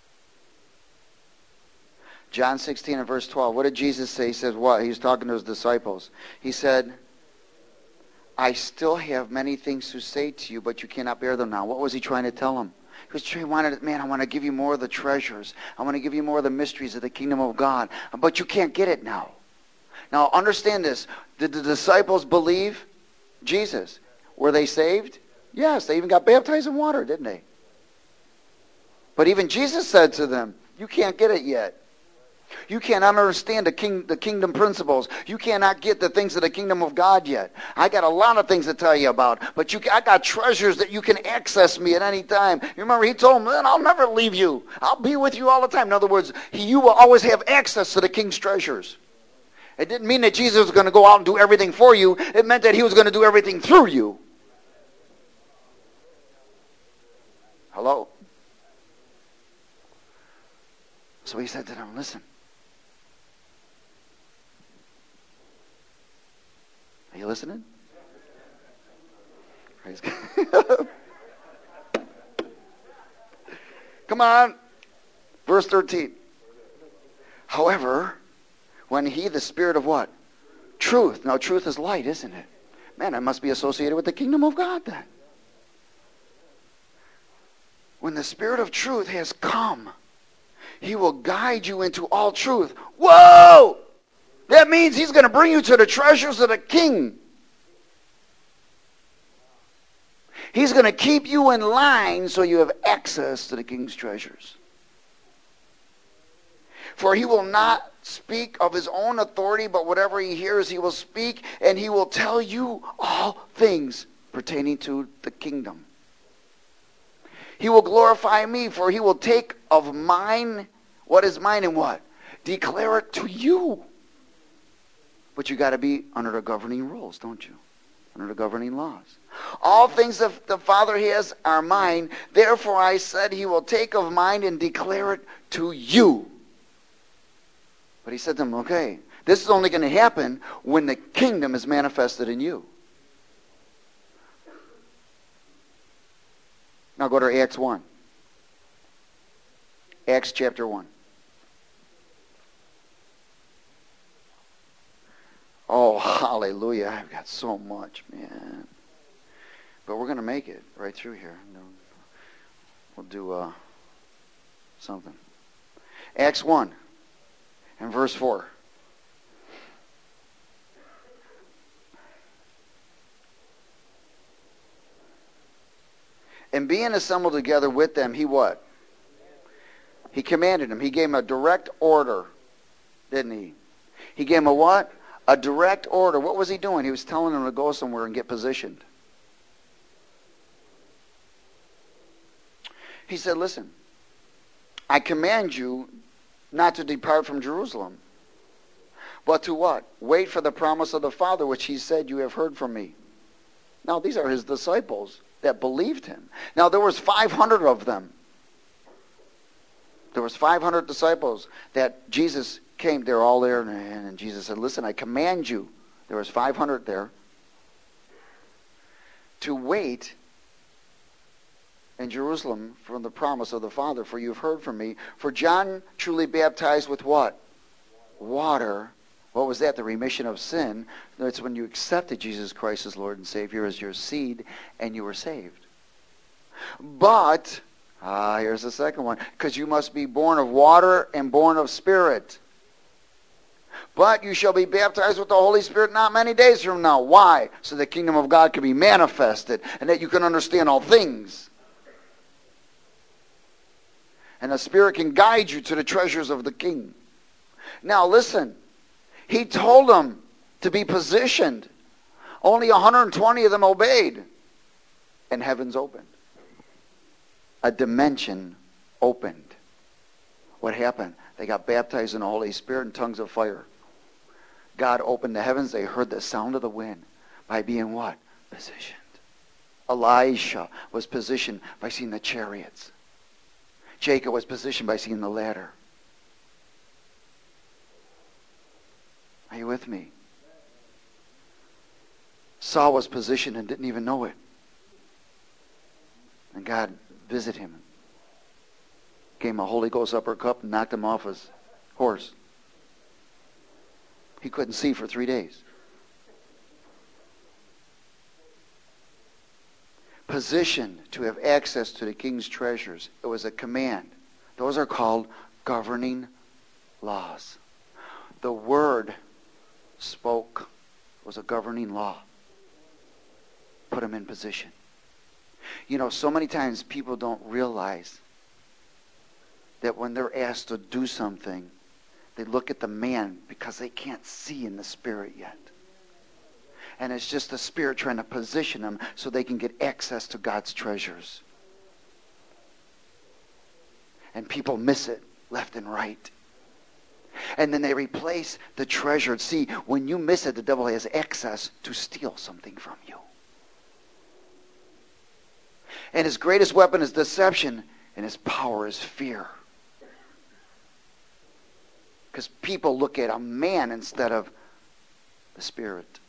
John 16 and verse 12. What did Jesus say? He said what? He was talking to his disciples. He said, I still have many things to say to you, but you cannot bear them now. What was he trying to tell them? He wanted, man, I want to give you more of the treasures. I want to give you more of the mysteries of the kingdom of God. But you can't get it now. Now, understand this. Did the disciples believe Jesus? Were they saved? Yes, they even got baptized in water, didn't they? But even Jesus said to them, you can't get it yet. You cannot understand the kingdom principles. You cannot get the things of the kingdom of God yet. I got a lot of things to tell you about, but I got treasures that you can access me at any time. You remember he told them, man, I'll never leave you. I'll be with you all the time. In other words, you will always have access to the king's treasures. It didn't mean that Jesus was going to go out and do everything for you. It meant that he was going to do everything through you. Hello? So he said to them, listen. Are you listening? Praise God. Come on. Verse 13. However, when he, the Spirit of what? Truth. Now, truth is light, isn't it? Man, I must be associated with the kingdom of God then. When the Spirit of truth has come, he will guide you into all truth. Whoa! That means he's going to bring you to the treasures of the king. He's going to keep you in line so you have access to the king's treasures. For he will not speak of his own authority, but whatever he hears he will speak, and he will tell you all things pertaining to the kingdom. He will glorify me, for he will take of mine, what is mine and what? Declare it to you. But you got to be under the governing rules, don't you? Under the governing laws. All things that the Father has are mine. Therefore I said he will take of mine and declare it to you. But he said to them, okay, this is only going to happen when the kingdom is manifested in you. Now go to Acts 1. Acts chapter 1. Oh, hallelujah. I've got so much, man. But we're going to make it right through here. We'll do something. Acts 1 and verse 4. And being assembled together with them, he what? He commanded them. He gave them a direct order, didn't he? He gave them a what? A direct order. What was he doing? He was telling them to go somewhere and get positioned. He said, listen, I command you not to depart from Jerusalem, but to what? Wait for the promise of the Father, which he said, you have heard from me. Now, these are his disciples that believed him. Now, there was 500 of them. There was 500 disciples that Jesus came. They're all there, and Jesus said, listen, I command you. There was 500 there. To wait in Jerusalem for the promise of the Father, for you've heard from me. For John truly baptized with what? Water. What was that? The remission of sin. That's when you accepted Jesus Christ as Lord and Savior as your seed, and you were saved. But, here's the second one, because you must be born of water and born of Spirit. But you shall be baptized with the Holy Spirit not many days from now. Why? So the kingdom of God can be manifested and that you can understand all things. And the Spirit can guide you to the treasures of the King. Now listen, he told them to be positioned. Only 120 of them obeyed. And heavens opened. A dimension opened. What happened? They got baptized in the Holy Spirit in tongues of fire. God opened the heavens. They heard the sound of the wind by being what? Positioned. Elisha was positioned by seeing the chariots. Jacob was positioned by seeing the ladder. Are you with me? Saul was positioned and didn't even know it. And God visited him. Gave him a Holy Ghost uppercut and knocked him off his horse. He couldn't see for 3 days. Positioned to have access to the king's treasures. It was a command. Those are called governing laws. The word spoke was a governing law. Put him in position. You know, so many times people don't realize that when they're asked to do something, they look at the man because they can't see in the Spirit yet. And it's just the Spirit trying to position them so they can get access to God's treasures. And people miss it left and right. And then they replace the treasure. See, when you miss it, the devil has access to steal something from you. And his greatest weapon is deception, and his power is fear. Because people look at a man instead of the Spirit.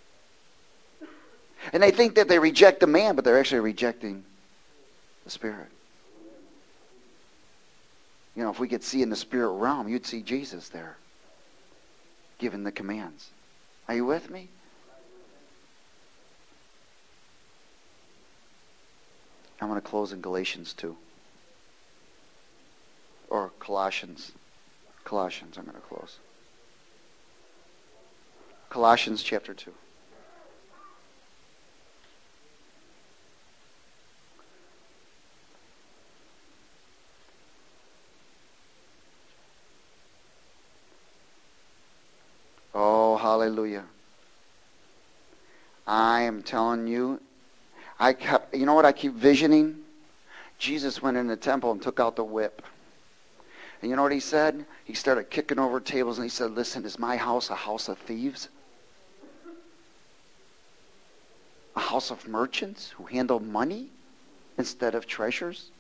And they think that they reject the man, but they're actually rejecting the Spirit. You know, if we could see in the spirit realm, you'd see Jesus there, giving the commands. Are you with me? I'm going to close in Galatians 2. Or Colossians. Colossians, I'm going to close. Colossians chapter 2. Oh, hallelujah. I am telling you, you know what I keep visioning? Jesus went in the temple and took out the whip. And you know what he said? He started kicking over tables and he said, listen, is my house a house of thieves? A house of merchants who handle money instead of treasures?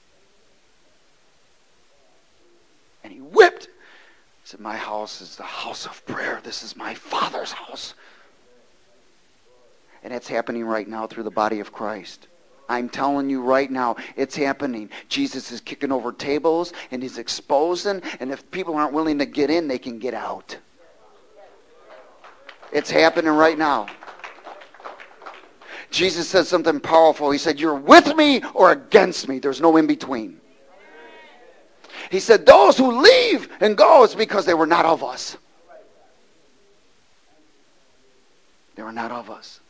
And he whipped. He said, my house is the house of prayer. This is my Father's house. And it's happening right now through the body of Christ. I'm telling you right now, it's happening. Jesus is kicking over tables and he's exposing. And if people aren't willing to get in, they can get out. It's happening right now. Jesus said something powerful. He said, you're with me or against me. There's no in between. He said, those who leave and go, it's because they were not of us. They were not of us.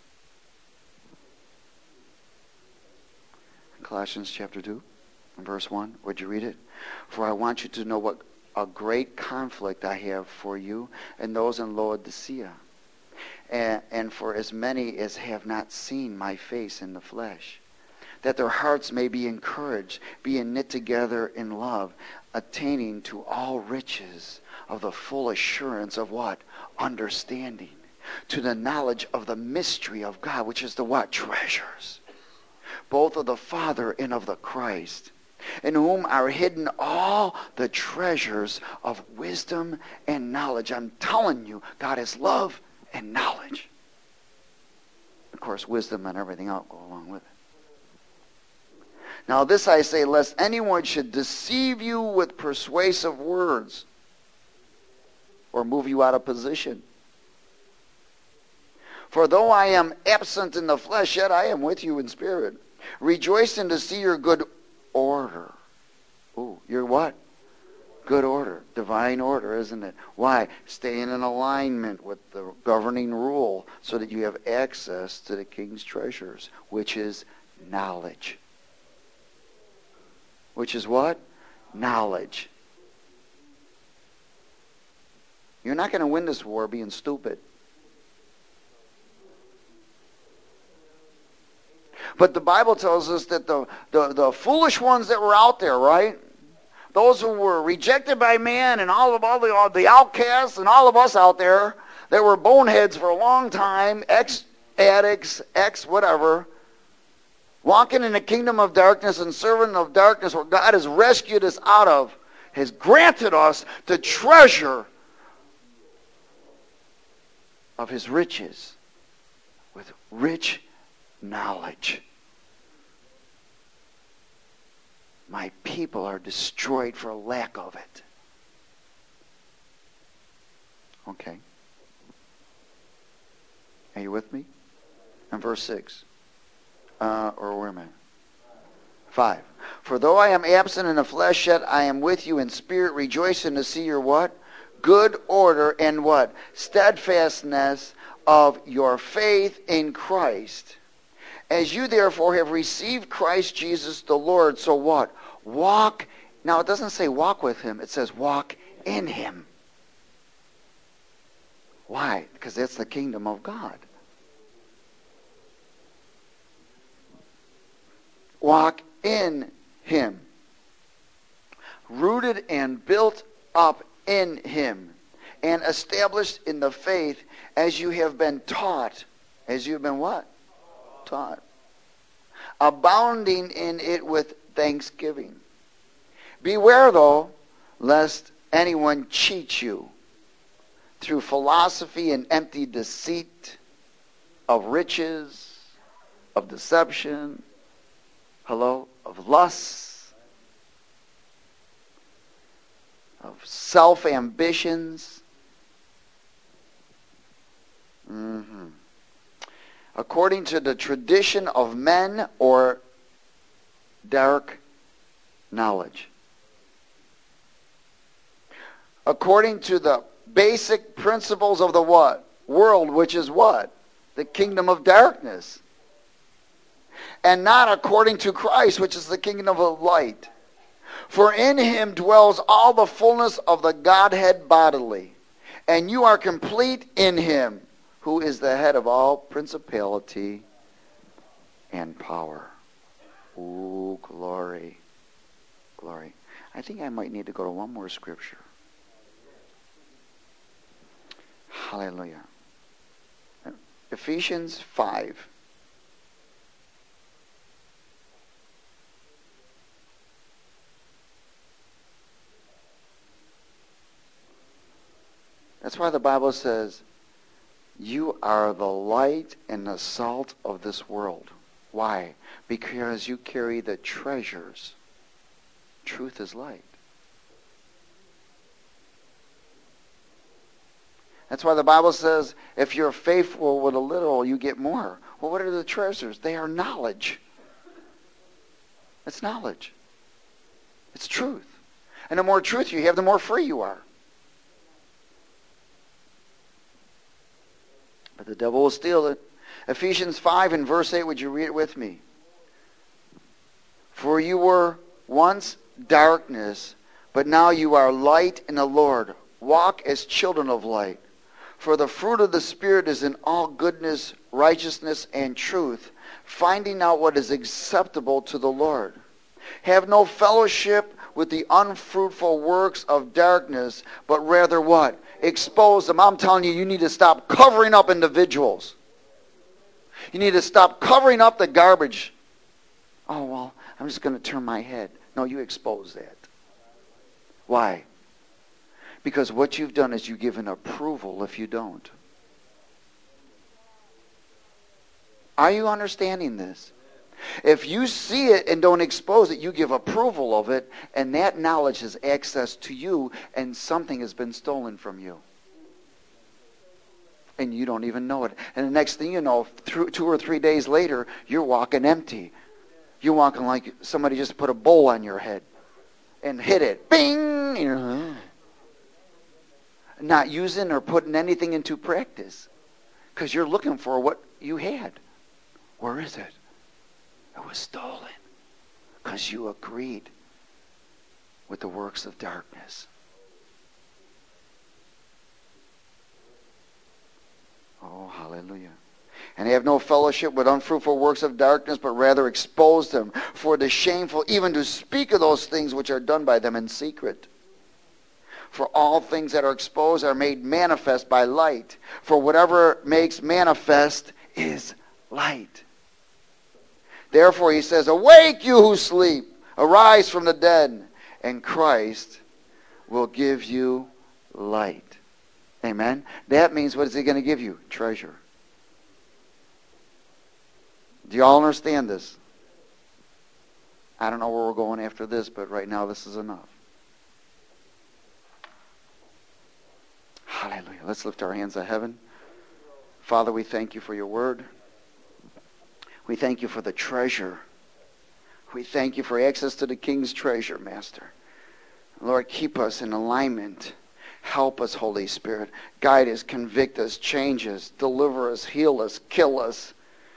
Colossians chapter 2, verse 1. Would you read it? For I want you to know what a great conflict I have for you and those in Laodicea, and for as many as have not seen my face in the flesh, that their hearts may be encouraged, being knit together in love, attaining to all riches of the full assurance of what? Understanding. To the knowledge of the mystery of God, which is the what? Treasures. Both of the Father and of the Christ, in whom are hidden all the treasures of wisdom and knowledge. I'm telling you, God is love and knowledge. Of course, wisdom and everything else go along with it. Now this I say, lest anyone should deceive you with persuasive words or move you out of position. For though I am absent in the flesh, yet I am with you in spirit, rejoicing to see your good order. Ooh, your what? Good order. Divine order, isn't it? Why? Staying in alignment with the governing rule so that you have access to the king's treasures, which is knowledge. Which is what? Knowledge. You're not going to win this war being stupid. But the Bible tells us that the foolish ones that were out there, right? Those who were rejected by man and all the outcasts and all of us out there that were boneheads for a long time, ex-addicts, ex-whatever, walking in the kingdom of darkness and servant of darkness where God has rescued us out of, has granted us the treasure of his riches with rich knowledge. My people are destroyed for lack of it. Okay. Are you with me? And verse 6. Or where am I? 5. For though I am absent in the flesh, yet I am with you in spirit, rejoicing to see your what? Good order and what? Steadfastness of your faith in Christ. As you therefore have received Christ Jesus the Lord, so what? Walk. Now it doesn't say walk with him, it says walk in him. Why? Because that's the kingdom of God. Walk in him. Rooted and built up in him. And established in the faith as you have been taught. As you have been what? Taught. Abounding in it with thanksgiving. Beware, though, lest anyone cheat you through philosophy and empty deceit of riches, of deception, of lusts, of self-ambitions. According to the tradition of men or dark knowledge. According to the basic principles of the what? World, which is what? The kingdom of darkness. And not according to Christ, which is the kingdom of light. For in him dwells all the fullness of the Godhead bodily. And you are complete in him, who is the head of all principality and power. Ooh, glory. Glory. I think I might need to go to one more scripture. Hallelujah. Ephesians 5. That's why the Bible says, you are the light and the salt of this world. Why? Because you carry the treasures. Truth is light. That's why the Bible says, if you're faithful with a little, you get more. Well, what are the treasures? They are knowledge. It's knowledge. It's truth. And the more truth you have, the more free you are. But the devil will steal it. Ephesians 5 and verse 8, would you read it with me? For you were once darkness, but now you are light in the Lord. Walk as children of light. For the fruit of the Spirit is in all goodness, righteousness, and truth, finding out what is acceptable to the Lord. Have no fellowship with the unfruitful works of darkness, but rather what? Expose them. I'm telling you, you need to stop covering up individuals. You need to stop covering up the garbage. Oh, well, I'm just going to turn my head. No, you expose that. Why? Because what you've done is you give an approval if you don't. Are you understanding this? If you see it and don't expose it, you give approval of it, and that knowledge has access to you, and something has been stolen from you. And you don't even know it. And the next thing you know, 2 or 3 days later, you're walking empty. You're walking like somebody just put a bowl on your head and hit it. Bing! You know, not using or putting anything into practice because you're looking for what you had. Where is it? It was stolen because you agreed with the works of darkness. Oh, hallelujah. And have no fellowship with unfruitful works of darkness, but rather expose them. For it is shameful even to speak of those things which are done by them in secret. For all things that are exposed are made manifest by light. For whatever makes manifest is light. Therefore he says, awake you who sleep, arise from the dead, and Christ will give you light. Amen? That means what is he going to give you? Treasure. Do you all understand this? I don't know where we're going after this, but right now this is enough. Hallelujah. Let's lift our hands to heaven. Father, we thank you for your word. We thank you for the treasure. We thank you for access to the King's treasure, Master. Lord, keep us in alignment. Help us, Holy Spirit. Guide us, convict us, change us, deliver us, heal us, kill us.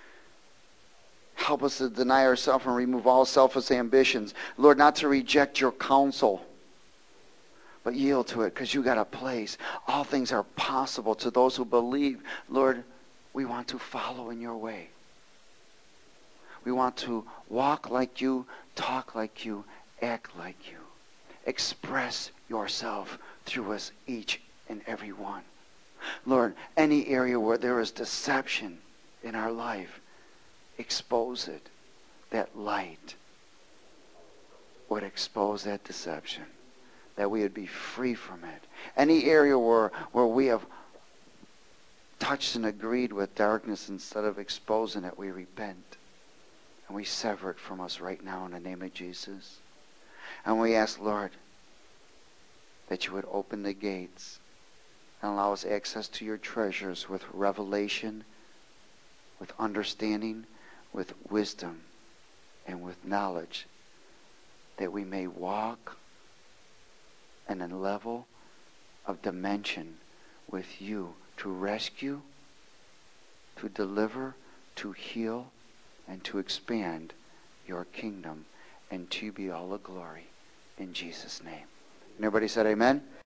Help us to deny ourselves and remove all selfish ambitions. Lord, not to reject your counsel, but yield to it because you got a place. All things are possible to those who believe. Lord, we want to follow in your way. We want to walk like you, talk like you, act like you. Express yourself through us, each and every one. Lord, any area where there is deception in our life, expose it. That light would expose that deception, that we would be free from it. Any area where we have touched and agreed with darkness, instead of exposing it, we repent. And we sever it from us right now in the name of Jesus. And we ask, Lord, that you would open the gates and allow us access to your treasures with revelation, with understanding, with wisdom, and with knowledge, that we may walk in a level of dimension with you to rescue, to deliver, to heal, and to expand your kingdom, and to be all the glory in Jesus' name. And everybody said amen?